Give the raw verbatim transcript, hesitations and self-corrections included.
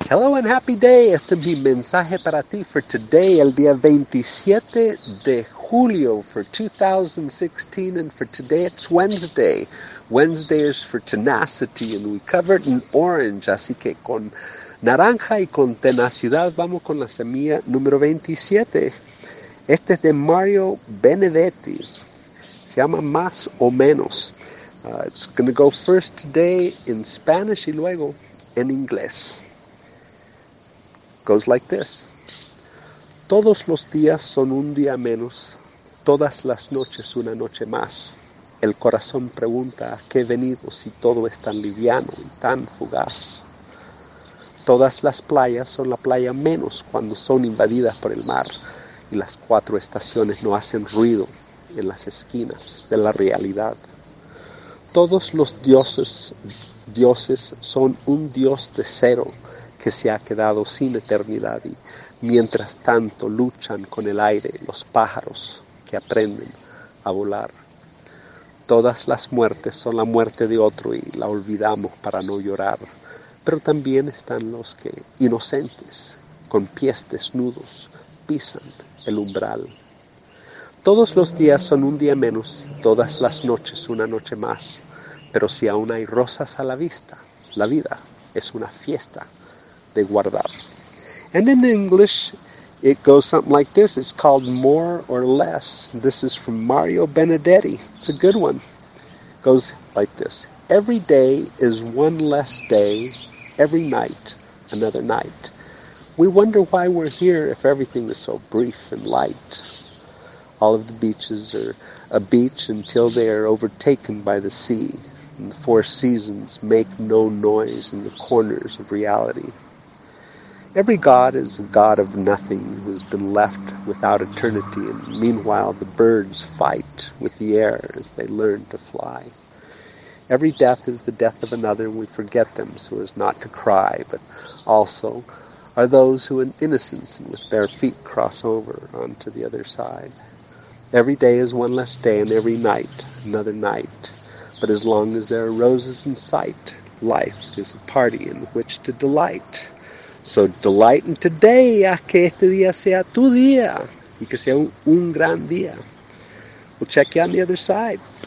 Hello and happy day. Este es mi mensaje para ti for today, el día veintisiete de julio for two thousand sixteen, and for today it's Wednesday. Wednesday is for tenacity and we covered in orange, así que con naranja y con tenacidad vamos con la semilla número veintisiete. Este es de Mario Benedetti. Se llama Más o Menos. Uh, it's going to go first today in Spanish y luego en inglés. Goes like this. Todos los días son un día menos, todas las noches una noche más. El corazón pregunta a qué he venido si todo es tan liviano y tan fugaz. Todas las playas son la playa menos cuando son invadidas por el mar y las cuatro estaciones no hacen ruido en las esquinas de la realidad. Todos los dioses, dioses son un dios de cero que se ha quedado sin eternidad y mientras tanto luchan con el aire los pájaros que aprenden a volar. Todas las muertes son la muerte de otro y la olvidamos para no llorar, pero también están los que, inocentes, con pies desnudos, pisan el umbral. Todos los días son un día menos, todas las noches una noche más, pero si aún hay rosas a la vista, la vida es una fiesta de guardar. And in English, it goes something like this. It's called More or Less. This is from Mario Benedetti. It's a good one. It goes like this. Every day is one less day. Every night, another night. We wonder why we're here if everything is so brief and light. All of the beaches are a beach until they are overtaken by the sea. And the four seasons make no noise in the corners of reality. Every god is a god of nothing who has been left without eternity, and meanwhile the birds fight with the air as they learn to fly. Every death is the death of another, and we forget them so as not to cry, but also are those who in innocence and with bare feet cross over onto the other side. Every day is one less day, and every night another night. But as long as there are roses in sight, life is a party in which to delight. So delight in today, a que este día sea tu día y que sea un, un gran día. We'll check you on the other side.